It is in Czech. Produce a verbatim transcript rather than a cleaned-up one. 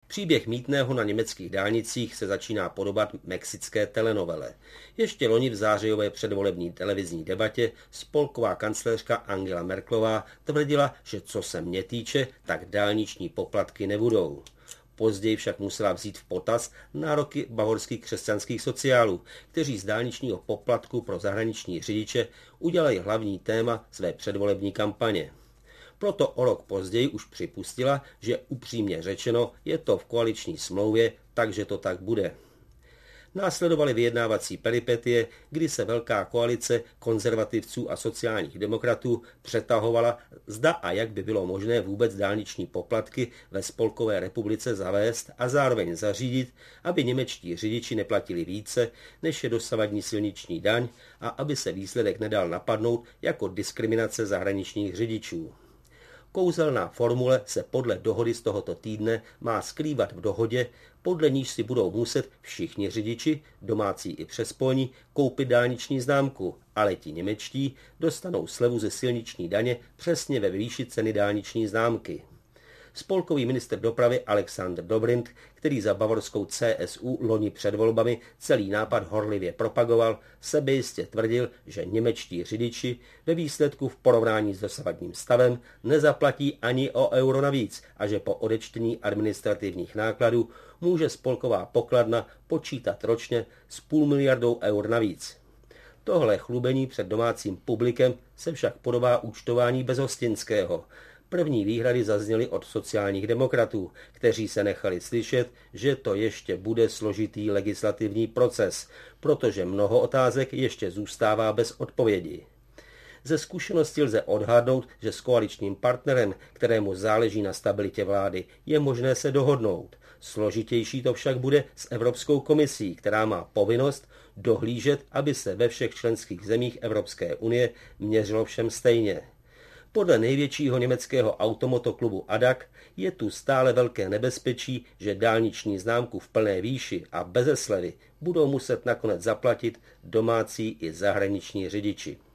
Příběh mýtného na německých dálnicích se začíná podobat mexické telenovele. Ještě loni v zářijové předvolební televizní debatě spolková kancléřka Angela Merkelová tvrdila, že co se mě týče, tak dálniční poplatky nebudou. Později však musela vzít v potaz nároky bavorských křesťanských sociálů, kteří z dálničního poplatku pro zahraniční řidiče udělají hlavní téma své předvolební kampaně. Proto o rok později už připustila, že upřímně řečeno je to v koaliční smlouvě, takže to tak bude. Následovaly vyjednávací peripetie, kdy se velká koalice konzervativců a sociálních demokratů přetahovala, zda a jak by bylo možné vůbec dálniční poplatky ve Spolkové republice zavést a zároveň zařídit, aby němečtí řidiči neplatili více, než je dosavadní silniční daň a aby se výsledek nedal napadnout jako diskriminace zahraničních řidičů. Kouzelná formule se podle dohody z tohoto týdne má skrývat v dohodě, podle níž si budou muset všichni řidiči, domácí i přespolní, koupit dálniční známku, ale ti němečtí dostanou slevu ze silniční daně přesně ve výši ceny dálniční známky. Spolkový ministr dopravy Alexander Dobrindt, který za bavorskou C S U loni před volbami celý nápad horlivě propagoval, sebejistě tvrdil, že němečtí řidiči ve výsledku v porovnání s dosavadním stavem nezaplatí ani o euro navíc a že po odečtení administrativních nákladů může spolková pokladna počítat ročně s půl miliardou eur navíc. Tohle chlubení před domácím publikem se však podobá účtování bez hostinského. První výhrady zazněly od sociálních demokratů, kteří se nechali slyšet, že to ještě bude složitý legislativní proces, protože mnoho otázek ještě zůstává bez odpovědi. Ze zkušenosti lze odhadnout, že s koaličním partnerem, kterému záleží na stabilitě vlády, je možné se dohodnout. Složitější to však bude s Evropskou komisí, která má povinnost dohlížet, aby se ve všech členských zemích Evropské unie měřilo všem stejně. Podle největšího německého automotoklubu A D A C je tu stále velké nebezpečí, že dálniční známku v plné výši a beze slevy budou muset nakonec zaplatit domácí i zahraniční řidiči.